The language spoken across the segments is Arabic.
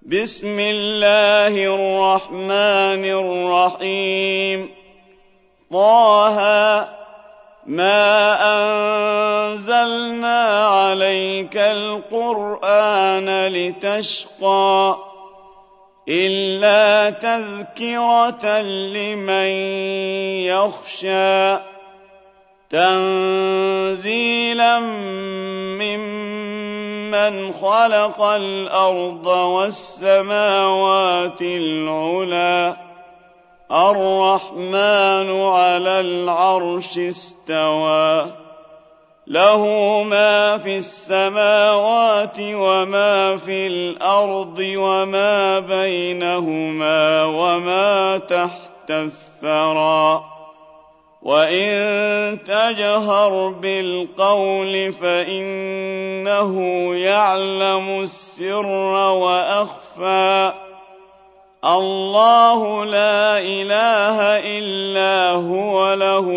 بسم الله الرحمن الرحيم طه ما أنزلنا عليك القرآن لتشقى إلا تذكرة لمن يخشى تنزيلا ممن خلق الأرض والسماوات العلى الرحمن على العرش استوى له ما في السماوات وما في الأرض وما بينهما وما تحت الثرى وإن تجهر بالقول فإنه يعلم السر وأخفى الله لا إله إلا هو له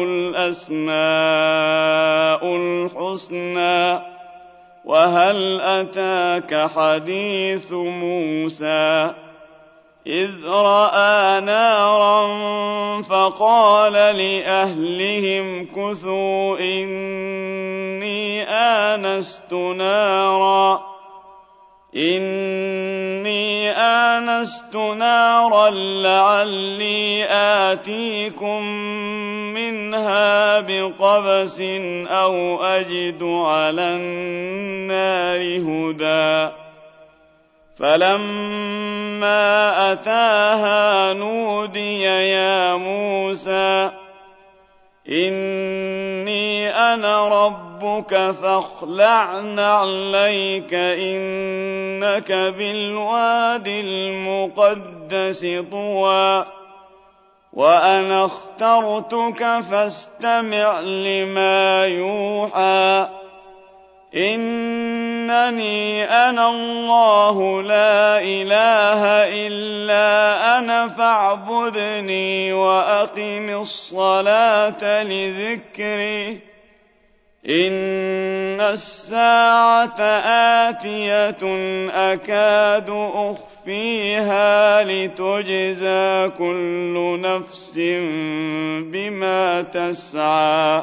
الأسماء الحسنى وهل أتاك حديث موسى إذ رأى نارا فقال لأهلهم كثوا إني آنست نارا لعلي آتيكم منها بقبس أو أجد على النار هدى فلما أتاها نودي يا موسى إني أنا ربك فاخلع نعليك إنك بالواد المقدس طوى وأنا اخترتك فاستمع لما يوحى إنني أنا الله لا إله إلا أنا فاعبدني وأقم الصلاة لذكري إن الساعة آتية أكاد أخفيها لتجزى كل نفس بما تسعى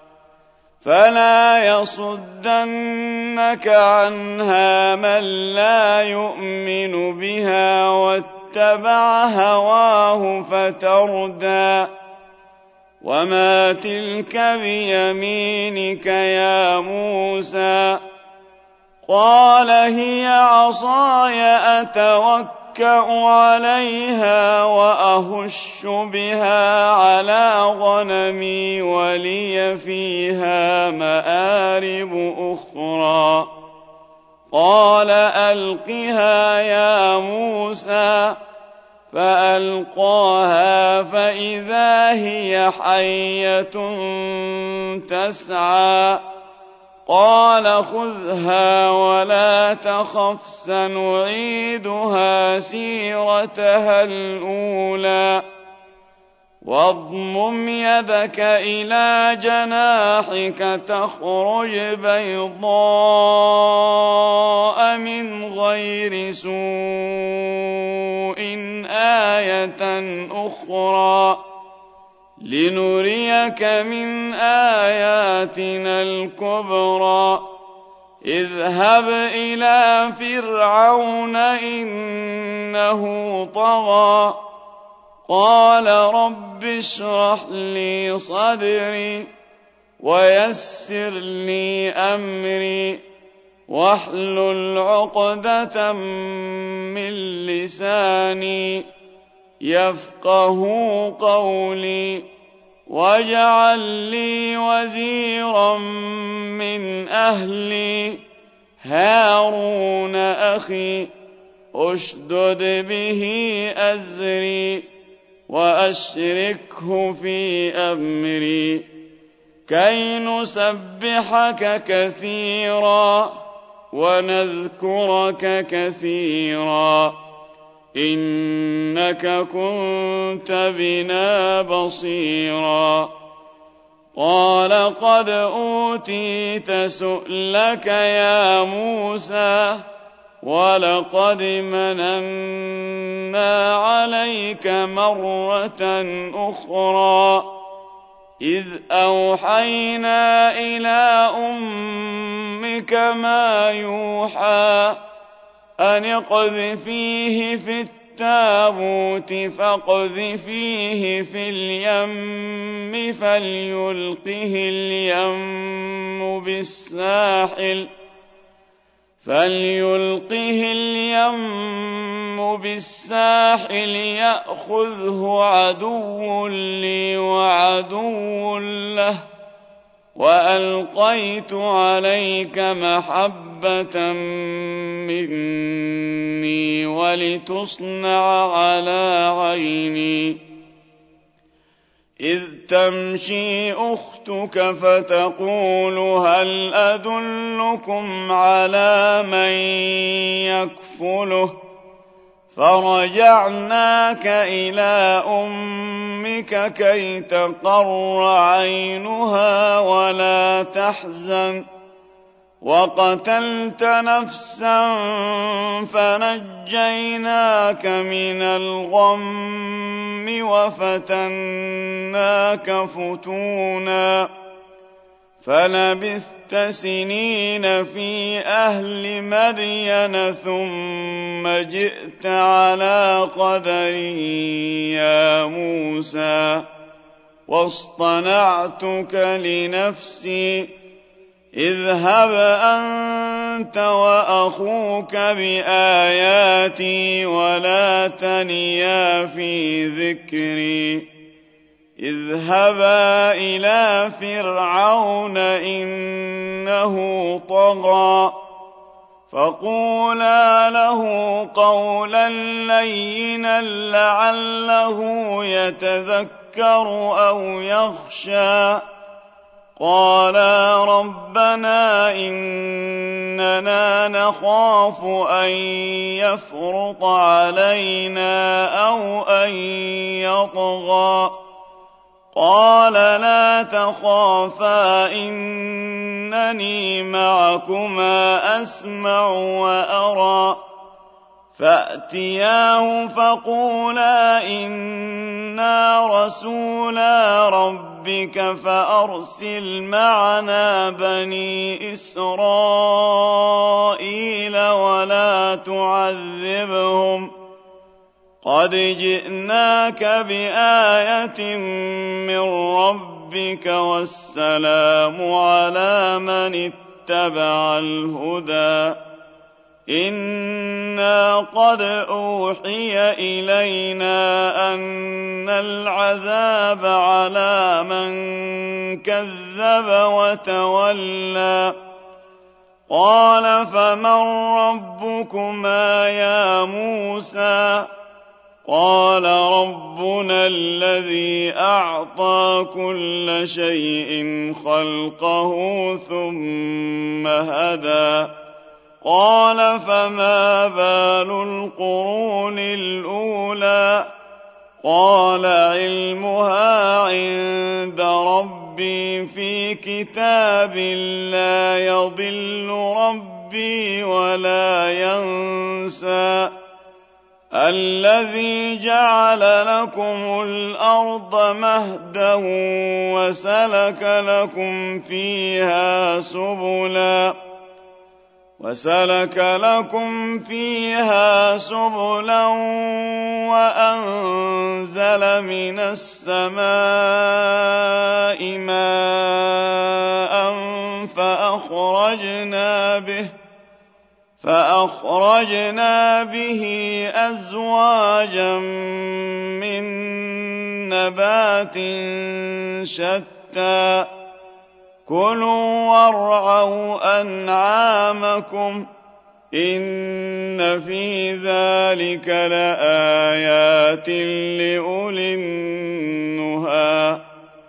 فلا يصدنك عنها من لا يؤمن بها واتبع هواه فتردى وما تلك بيمينك يا موسى قال هي عصاي أتوكأ عليها وأهش بها على غنمي ولي فيها مآرب أخرى قال ألقها يا موسى فألقاها فإذا هي حية تسعى قال خذها ولا تخف سنعيدها سيرتها الأولى واضمم يدك إلى جناحك تخرج بيضاء من غير سوء آية أخرى لنريك من آياتنا الكبرى اذهب إلى فرعون إنه طغى قال رب اشرح لي صدري ويسر لي أمري واحلل عقدة من لساني يفقه قولي واجعل لي وزيرا من أهلي هارون أخي أشدد به أزري وأشركه في أمري كي نسبحك كثيرا ونذكرك كثيرا إنك كنت بنا بصيرا قال قد أوتيت سؤلك يا موسى ولقد مننا عليك مرة أخرى إذ أوحينا إلى أمك ما يوحى أن اقذفيه في التابوت فاقذفيه في اليم فليلقه اليم بالساحل يأخذه عدو لي وعدو له وألقيت عليك محبة مني ولتصنع على عيني إذ تمشي أختك فتقول هل أدلكم على من يكفله فرجعناك إلى أمك كي تقر عينها ولا تحزن وقتلت نفسا فنجيناك من الغم وفتناك فتونا فلبثت سنين في أهل مدين ثم جئت على قدري يا موسى واصطنعتك لنفسي اذهب أنت وأخوك بآياتي ولا تنيا في ذكري اذهبا إلى فرعون إنه طغى فقولا له قولا لينا لعله يتذكر أو يخشى قالا ربنا إننا نخاف أن يفرط علينا أو أن يطغى قال لا تخافا إنني معكما أسمع وأرى فأتياه فقولا إنا رسولا ربك فأرسل معنا بني إسرائيل ولا تعذبهم قد جئناك بآية من ربك والسلام على من اتبع الهدى إنا قد أوحي إلينا أن العذاب على من كذب وتولى قال فمن ربكما يا موسى قال ربنا الذي أعطى كل شيء خلقه ثم هدى قال فما بال القرون الأولى قال علمها عند ربي في كتاب لا يضل ربي ولا ينسى الذي جعل لكم الأرض مهدا وسلك لكم فيها سبلا وأنزل من السماء ماء فأخرجنا به أزواجا من نبات شتى كلوا وارعوا أنعامكم إن في ذلك لآيات لأولي النهى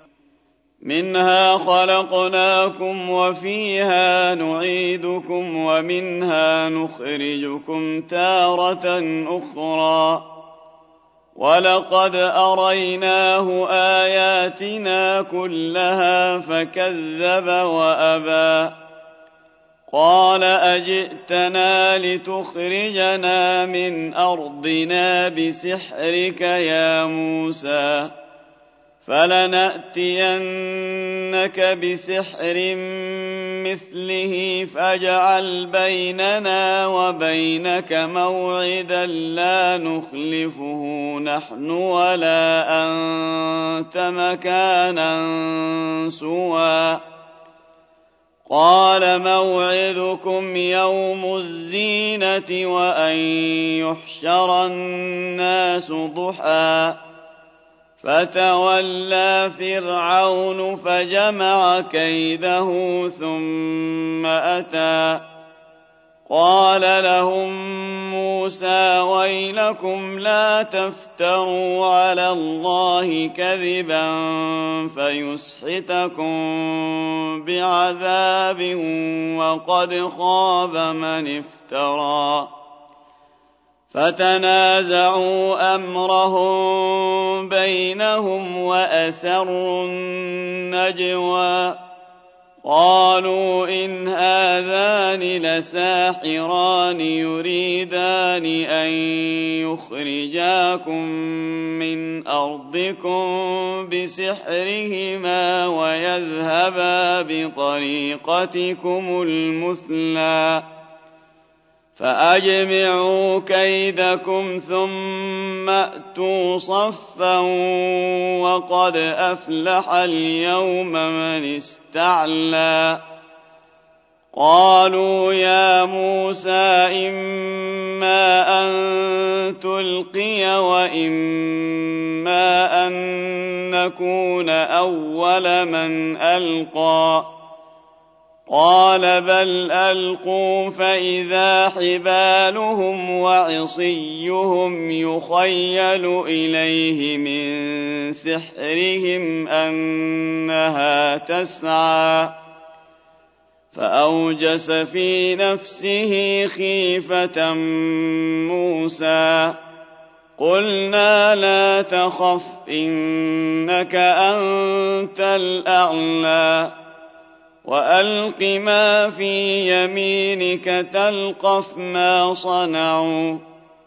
منها خلقناكم وفيها نعيدكم ومنها نخرجكم تارة أخرى ولقد أريناه آياتنا كلها فكذب وأبى قال أجئتنا لتخرجنا من أرضنا بسحرك يا موسى فلنأتينك بسحر مثله فاجعل بيننا وبينك موعدا لا نخلفه نحن ولا أنت مكانا سوى قال موعدكم يوم الزينة وأن يحشر الناس ضحى فتولى فرعون فجمع كيده ثم أتى قال لهم موسى ويلكم لا تفتروا على الله كذبا فيسحتكم بعذاب وقد خاب من افترى فتنازعوا أمرهم بينهم وأسروا النجوى قالوا إن هذان لساحران يريدان أن يخرجاكم من أرضكم بسحرهما ويذهبا بطريقتكم المثلى فأجمعوا كيدكم ثم أتوا صفا وقد أفلح اليوم من استعلى قالوا يا موسى إما أن تلقي وإما أن نكون أول من ألقى قال بل ألقوا فإذا حبالهم وعصيهم يخيل إليه من سحرهم أنها تسعى فأوجس في نفسه خيفة موسى قلنا لا تخف إنك أنت الأعلى وألق ما في يمينك تلقف ما صنعوا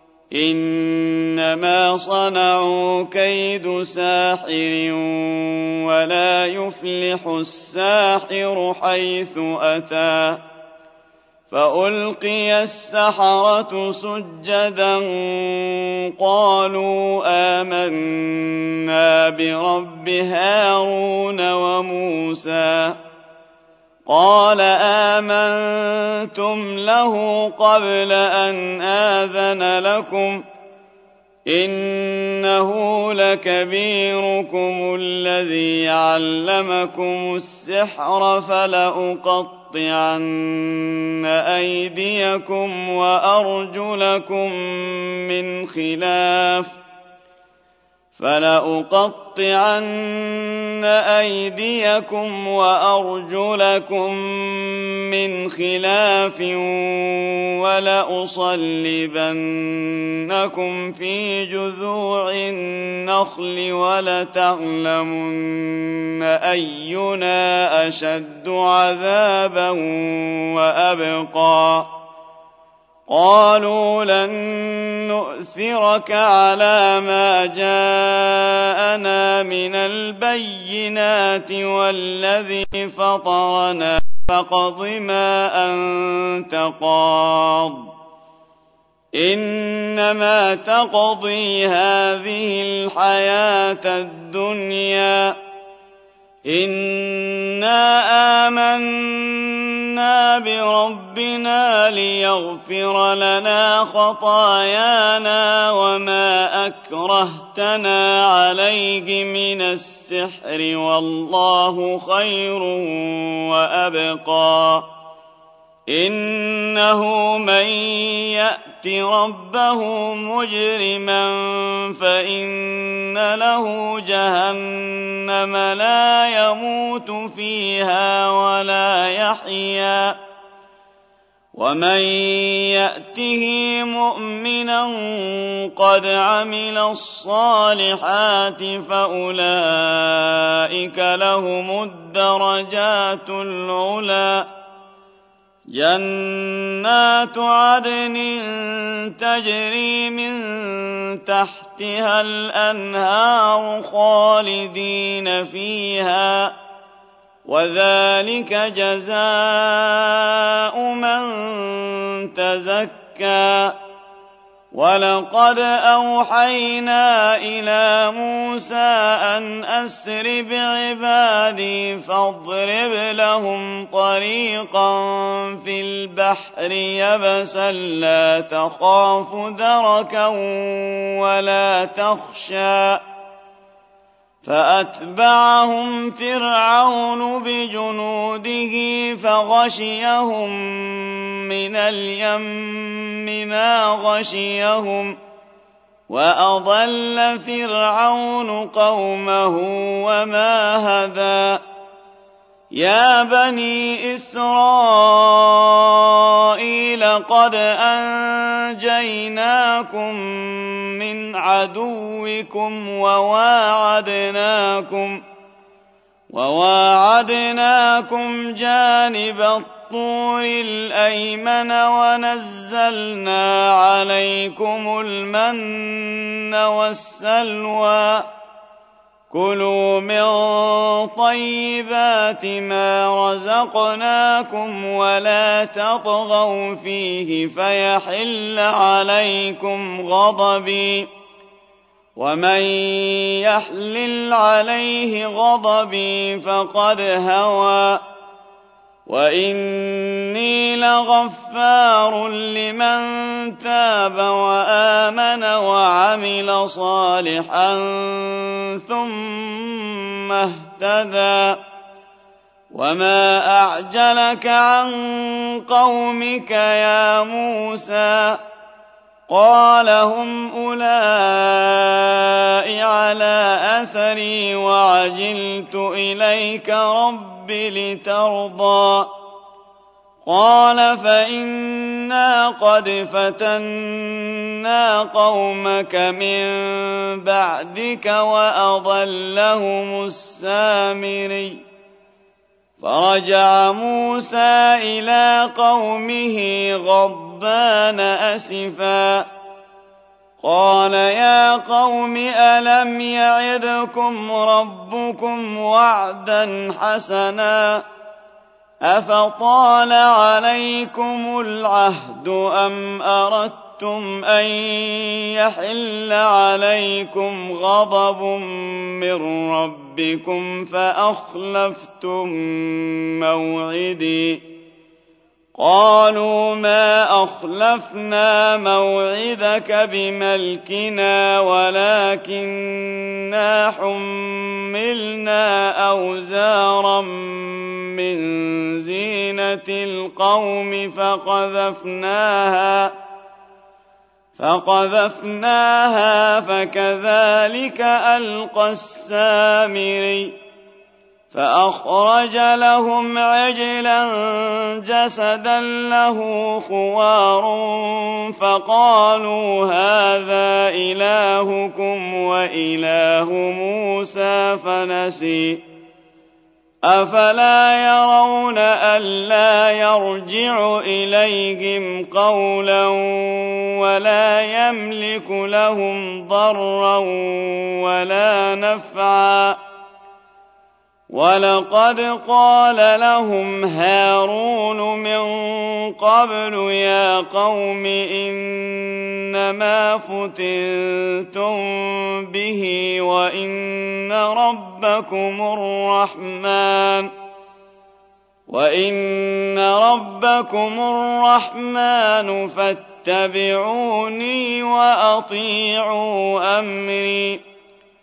إنما صنعوا كيد ساحر ولا يفلح الساحر حيث أتى فألقي السحرة سجدا قالوا آمنا برب هارون وموسى قال آمنتم له قبل أن آذن لكم إنه لكبيركم الذي علمكم السحر فلأقطعن أيديكم وأرجلكم من خلاف ولأصلبنكم في جذوع النخل ولتعلمن أينا أشد عذابا وأبقى قالوا لن نؤثرك على ما جاءنا من البينات والذي فطرنا فاقض ما أنت قاض إنما تقضي هذه الحياة الدنيا إنا آمنا بربنا ليغفر لنا خطايانا وما أكرهتنا عليه من السحر والله خير وأبقى إنه من يأت ربه مجرما فإن له جهنم لا يموت فيها ولا يحيا ومن يأته مؤمنا قد عمل الصالحات فأولئك لهم الدرجات العلى جنات عدن تجري من تحتها الأنهار خالدين فيها وذلك جزاء من تزكى ولقد أوحينا إلى موسى أن أسر بعبادي فاضرب لهم طريقا في البحر يبسا لا تخاف دركا ولا تخشى فأتبعهم فرعون بجنوده فغشيهم من اليم ما غشيهم وأضل فرعون قومه وما هدى يا بني إسرائيل قد أنجيناكم من عدوكم وواعدناكم جانب الطور الأيمن ونزلنا عليكم المن والسلوى كلوا من طيبات ما رزقناكم ولا تطغوا فيه فيحل عليكم غضبي ومن يحلل عليه غضبي فقد هوى وإني لغفار لمن تاب وآمن وعمل صالحا ثم اهتدى وما أعجلك عن قومك يا موسى قال هم أولئك على أثري وعجلت إليك رب لترضى قال فإنا قد فتنا قومك من بعدك وأضلهم السامري فرجع موسى إلى قومه غضبان أسفا قال يا قوم ألم يعدكم ربكم وعدا حسنا أفطال عليكم العهد أم أردتم أن يحل عليكم غضب من ربكم فأخلفتم موعدي قالوا ما أخلفنا موعدك بملكنا ولكننا حملنا أوزارا من زينة القوم فقذفناها فكذلك ألقى السامري فأخرج لهم عجلا جسدا له خوار فقالوا هذا إلهكم وإله موسى فنسي أفلا يرون ألا يرجع إليهم قولا ولا يملك لهم ضرا ولا نفعا ولقد قال لهم هارون من قبل يا قوم إنما فتنتم به وإن ربكم الرحمن فاتبعوني وأطيعوا أمري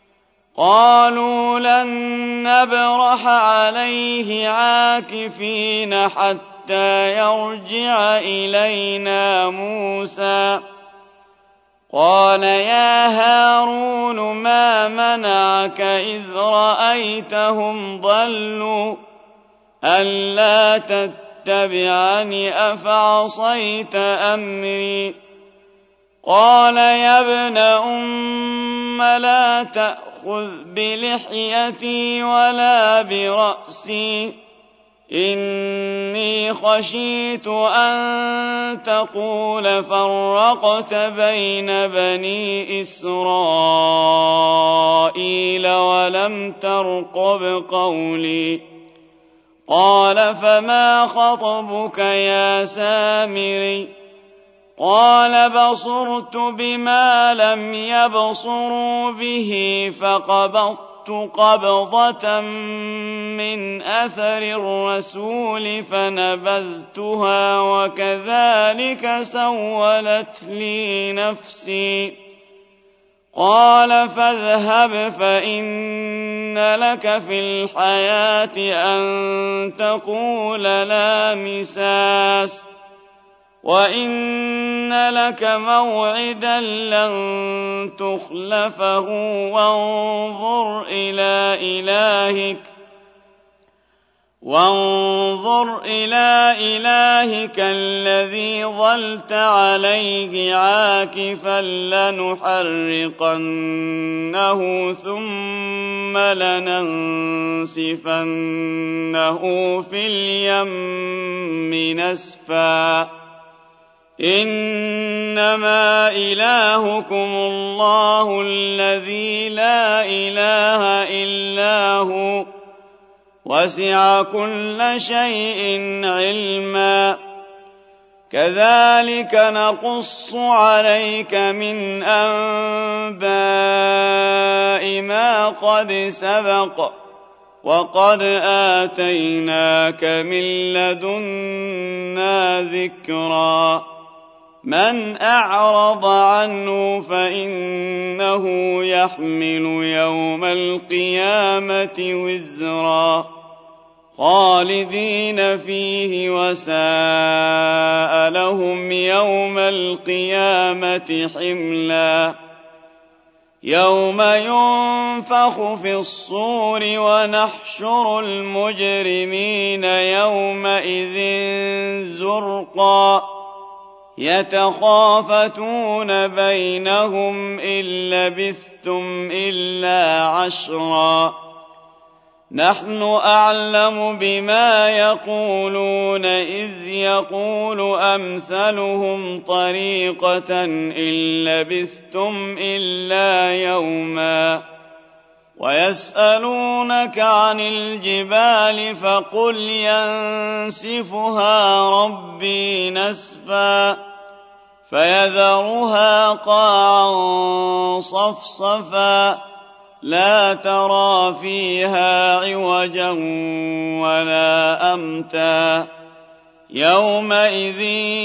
قالوا لن نبرح عليه عاكفين حتى يرجع إلينا موسى قال يا هارون ما منعك إذ رأيتهم ضلوا ألا تتبعني أفعصيت أمري قال يا ابن أم لا تأخذ بلحيتي ولا برأسي إني خشيت أن تقول فرقت بين بني إسرائيل ولم ترقب قولي قال فما خطبك يا سامري قال بصرت بما لم يبصروا به فقبضت قبضة من أثر الرسول فنبذتها وكذلك سولت لي نفسي قال فاذهب فإن لك في الحياة أن تقول لا مساس وإن لك موعدا لن تخلفه وانظر إلى إلهك الذي ظلت عليه عاكفا لنحرقنه ثم لننسفنه في اليم نسفا إنما إلهكم الله الذي لا إله إلا هو وسع كل شيء علما كذلك نقص عليك من أنباء ما قد سبق وقد آتيناك من لدنا ذكرا من أعرض عنه فإنه يحمل يوم القيامة وزرا خالدين فيه وساء لهم يوم القيامة حملا يوم ينفخ في الصور ونحشر المجرمين يومئذ زرقا يتخافتون بينهم إن لبثتم إلا عشرا نحن أعلم بما يقولون إذ يقول أمثلهم طريقة إن لبثتم إلا يوما ويسألونك عن الجبال فقل ينسفها ربي نسفا فيذرها قاعا صفصفا لا ترى فيها عوجا ولا أمتا يومئذ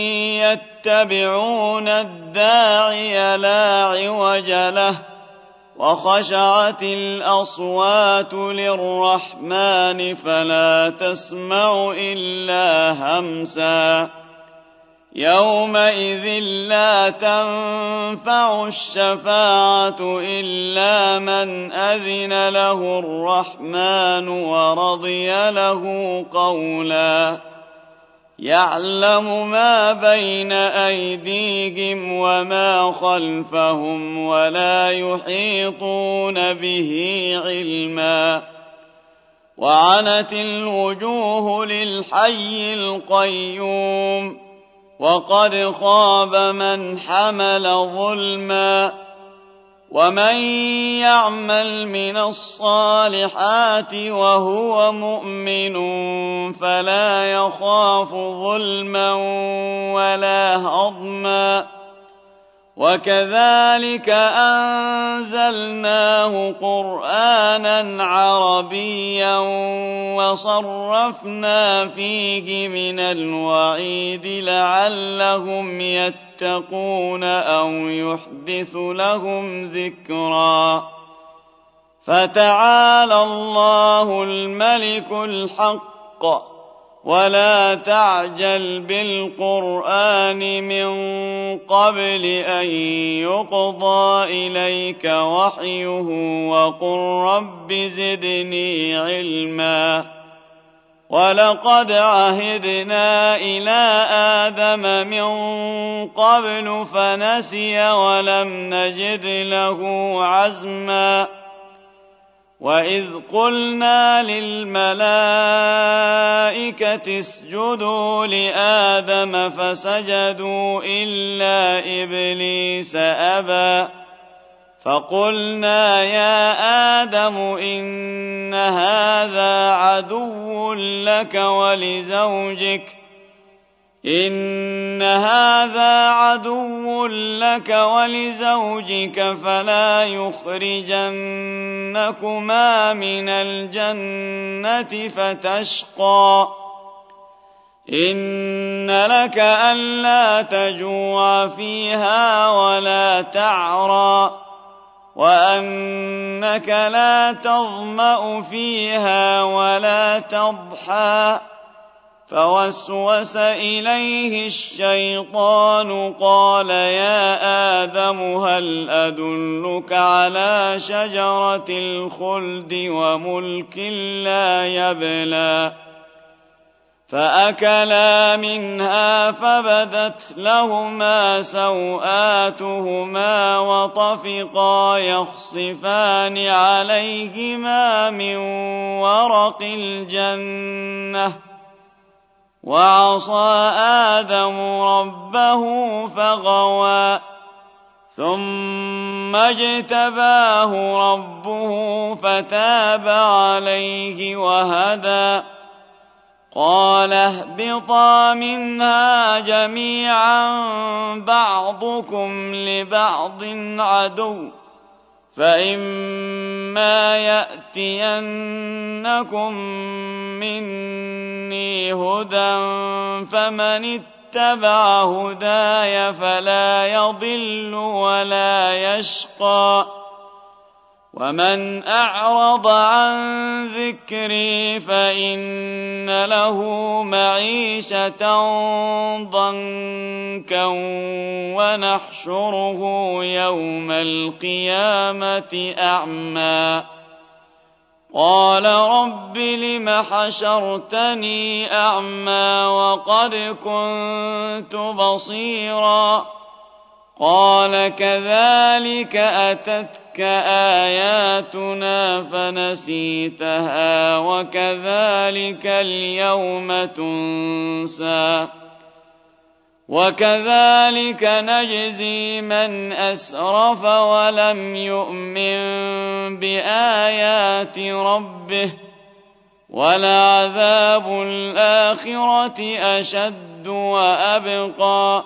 يتبعون الداعي لا عوج له وخشعت الأصوات للرحمن فلا تسمع إلا همسا يومئذ لا تنفع الشفاعة إلا من أذن له الرحمن ورضي له قولا يعلم ما بين أيديهم وما خلفهم ولا يحيطون به علما وعنت الوجوه للحي القيوم وقد خاب من حمل ظلما ومن يعمل من الصالحات وهو مؤمن فلا يخاف ظلما ولا هضما وكذلك أنزلناه قرآنا عربيا وصرفنا فيه من الوعيد لعلهم يتقون أو يحدث لهم ذكرا فتعالى الله الملك الحق ولا تعجل بالقرآن من قبل أن يقضى إليك وحيه وقل رب زدني علما ولقد عهدنا إلى آدم من قبل فنسي ولم نجد له عزما وإذ قلنا للملائكة اسجدوا لآدم فسجدوا إلا إبليس أبى فقلنا يا آدم إن هذا عدو لك ولزوجك فلا يخرجنكما من الجنة فتشقى إن لك ألا تجوع فيها ولا تعرى وأنك لا تظمأ فيها ولا تضحى فوسوس إليه الشيطان قال يا آدم هل أدلك على شجرة الخلد وملك لا يبلى فأكلا منها فبدت لهما سوآتهما وطفقا يخصفان عليهما من ورق الجنة وعصى آدم ربه فغوى ثم اجتباه ربه فتاب عليه وهدى قال اهبطا منها جميعا بعضكم لبعض عدو فإما يأتينكم مني هدى فمن اتبع هداي فلا يضل ولا يشقى ومن أعرض عن ذكري فإن له معيشة ضنكا ونحشره يوم القيامة أعمى قال رب لم حشرتني أعمى وقد كنت بصيرا قال كذلك أتتك آياتنا فنسيتها وكذلك اليوم تنسى وكذلك نجزي من أسرف ولم يؤمن بآيات ربه ولعذاب الآخرة أشد وأبقى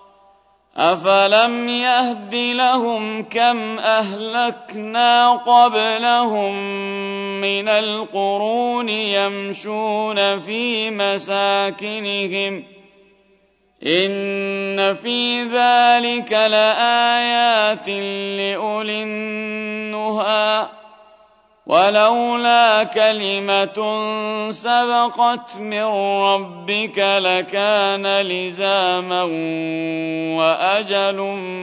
أفلم يهد لهم كم أهلكنا قبلهم من القرون يمشون في مساكنهم إن في ذلك لآيات لأولي النهى ولولا كلمة سبقت من ربك لكان لزاما وأجل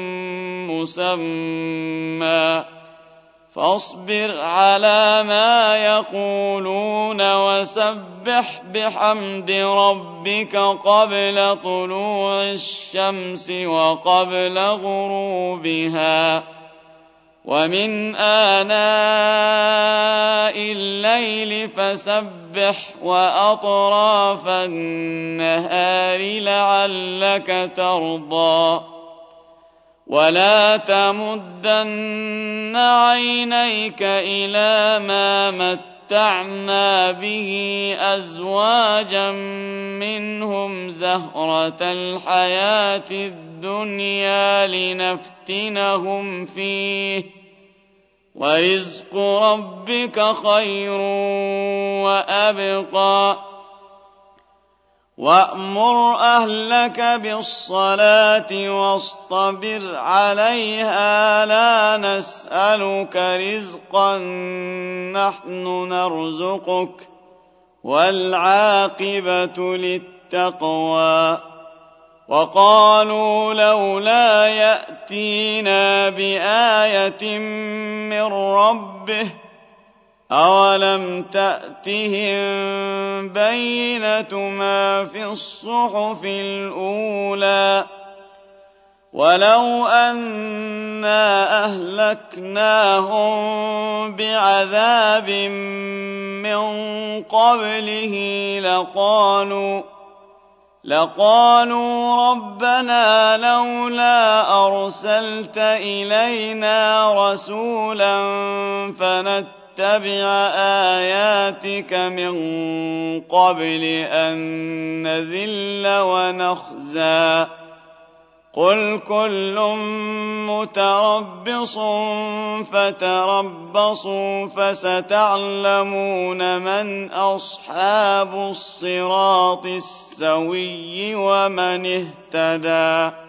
مسمى فاصبر على ما يقولون وسبح بحمد ربك قبل طلوع الشمس وقبل غروبها ومن آناء الليل فسبح وأطراف النهار لعلك ترضى ولا تمدن عينيك إلى ما متعنا به أزواجا منهم زهرة الحياة الدنيا لنفتنهم فيه ورزق ربك خير وأبقى وأمر أهلك بالصلاة واصطبر عليها لا نسألك رزقا نحن نرزقك والعاقبة للتقوى وقالوا لولا يأتينا بآية من ربه أولم تأتهم بينة ما في الصحف الأولى ولو أنا أهلكناهم بعذاب من قبله لقالوا ربنا لولا أرسلت إلينا رسولا فنتبع آياتك من قبل أن نذل ونخزى قل كل متربص فتربصوا فستعلمون من أصحاب الصراط السوي ومن اهتدى.